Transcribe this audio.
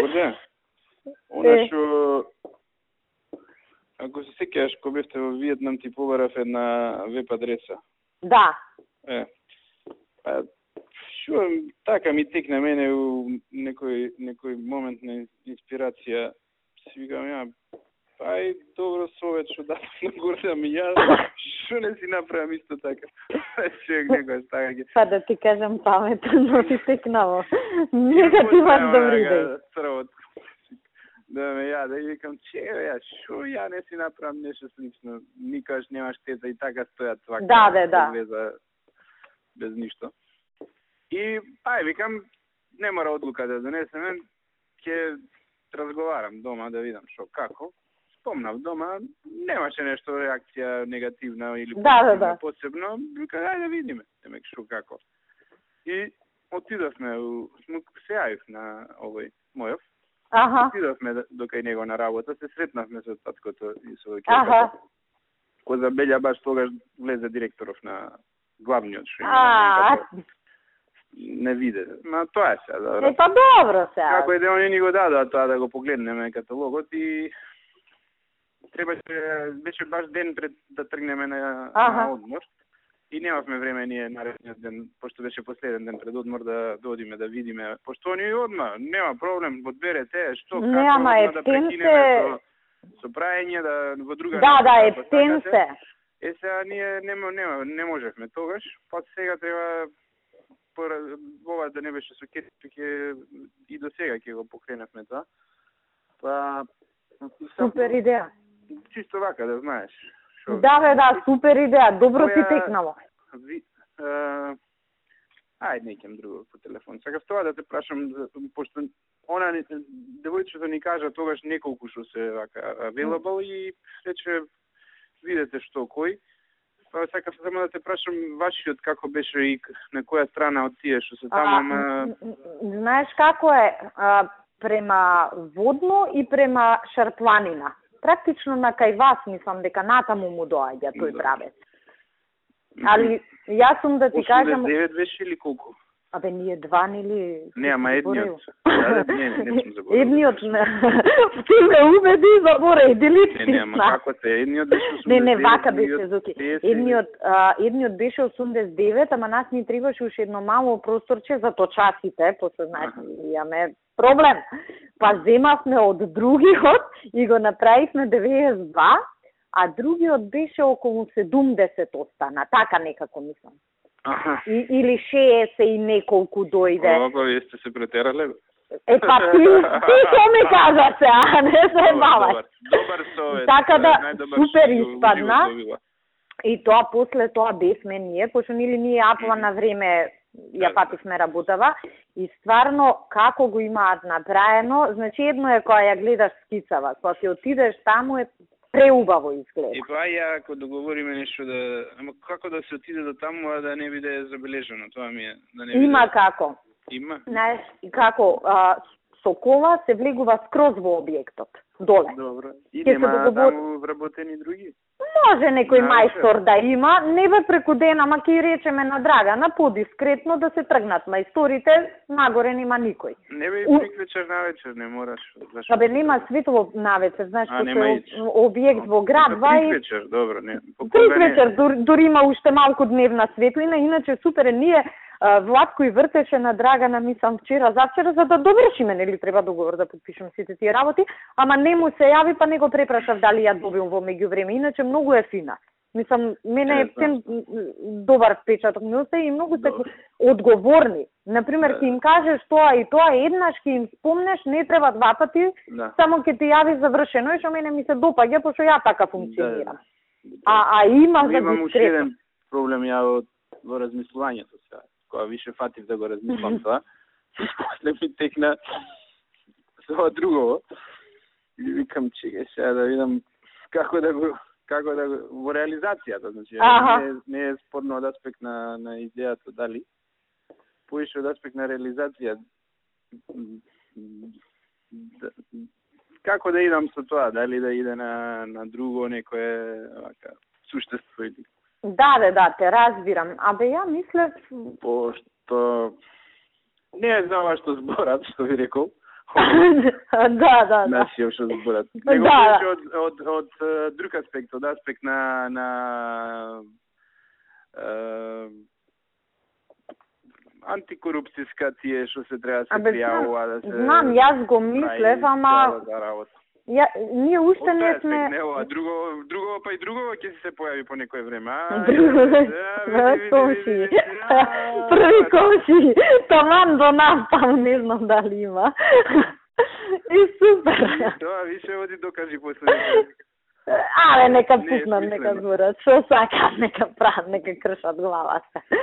Оде. Она што, ако се сеќаваш, кога бевте во Виетнам, ти побарав една веб адреса. Да. Па, шо, така ми текна мене у некој момент на инспирација. Си викам, ја, ај, добро совет што дадам на Гордан ми ја, што не си направам исто така. Човек некојаш така ги. Па да ти кажам паметно ти текнало. Негативен добри идеи. Да ме ја, да викам, ја, шо ја не си направам нешто слично, никаш немаш тета и така стојат вака. Да. Без ништо. И, викам, не мора одлука да донесем, ќе разговарам дома да видам шо како. Спомнав дома, немаше нешто реакција негативна или посебно. Вика, ајде да видиме, демек шо како. И отидовме, се јавив на овој мојов. Отидовме докај него на работа, се сретнавме со таткото и со ќерката. Кој забелја баш тогаш влезе директоров на главниот шо има. Не виде. Ма тоа е сега, добро. Па добро сега. Како и да они ни го дадоа тоа да го погледнеме каталогот и беше баш ден пред да тргнеме на одмор. И немавме време ние наредниот ден, пошто беше последен ден пред одмор да одиме да видиме. Пошто они одма, нема проблем, подберете што како да прекинеме со праење да во друга. Да, ептен се. Сега ние не можевме тогаш, па сега треба ова да не беше со ќе и до сега ќе го покренавме тоа. Па супер идеја. Чисто вака да знаеш. Да, супер идеја, добро ти текнало. Ајде, некем друго по телефон. Сега тоа да те прашам, пошто она девојчето ни кажа тогаш неколку што се вака available и рече видете што кој. Па сакав само да те прашам вашиот како беше и на која страна од тие што се таму. Знаеш како е, према Водно и према Шарпланина. Практично на кај вас, мислам дека натаму му доаѓа тој правец. Али јас сум да ти кажам 89 беше или колку? Абе ние два нели? Не, ама едниот. Не сум заборил. Едниот ти ме убеди, заборај, делити. Не, ама како те, едниот беше 89. Не, вака беше Зоки. Едниот беше 89, ама нас ни требаше уште едно мало просторче за точасите, после знаеш, имаме проблем. Па земавме од другиот и го направивме 92, а другиот беше околу 70 остана, така некако мислам. Или 60 и неколку дојде. Па вие сте се претерале? Па ти што ме кажа се, не се баваш. Добар совет. Така да, супер испадна. И тоа после тоа бевме ние, пошто ние апва на време ја пативме работава и стварно како го имаат направено, значи едно е кога ја гледаш скицава, кога ќе отидеш таму е преубаво изгледа. И па ако договориме нешто да, ама како да се отиде до таму а да не биде забележано, тоа ми е да не биде. Има како. Има. Знаеш како со кола се влегува скроз во објектот, доле. Добро. И нема таму вработени други? Може некој мајстор да има, не бе преку ден, ама ќе речеме на Драгана, подискретно да се тргнат мајсторите, нагоре нема никој. Не бе приквечер навечер, не мораш. Абе нема светло навечер, знаеш, објект во град, приквечер, добро, не. Приквечер, дури има уште малку дневна светлина, иначе супер е, ние Владко и вртеше на Драгана, мислам вчера, завчера, за да довршиме, нели треба договор да подпишем сите тие работи, ама не му се јави, па не го препрашав дали ја добивам во меѓувреме, иначе многу е фина. Мислам, мене е добар впечаток ми остаи и многу се одговорни. Например, ќе им кажеш тоа и тоа, еднаш ќе им спомнеш, не треба два пати, само ќе ти јави завршено и што мене ми се допаѓа, пошто ја така функционирам. А има за имам уште еден проблем ја во размислувањето сега. Кога више фатив да го размислам тоа, после ми текна со друго. И викам, чекај сега да видам како да го во реализацијата, значи не е спорно од аспект на идејата дали, поише од аспект на реализација. Како да идам со тоа, дали да иде на друго некое вака суштество или. Да, те разбирам. Абе ја мислев пошто не е за ова што зборат, што ви рекол, Da. Naš je još zburat. Da. Nego od drug aspekt, od aspekt na antikorupcijska tije, što se treba se prijavova, da se... Znam, jaz go mislev, ama... Ja, nije ušte ne sme... Drugo, pa i drugo, kje se pojavi po nekoj vreme. Komši. Prvi komši. Taman do nas, tam ne znam da li ima. I super. To, više ovdje dokaži poslije. Ale neka putnam, neka zvurat. Što sakad, neka prav, neka kršat glava se.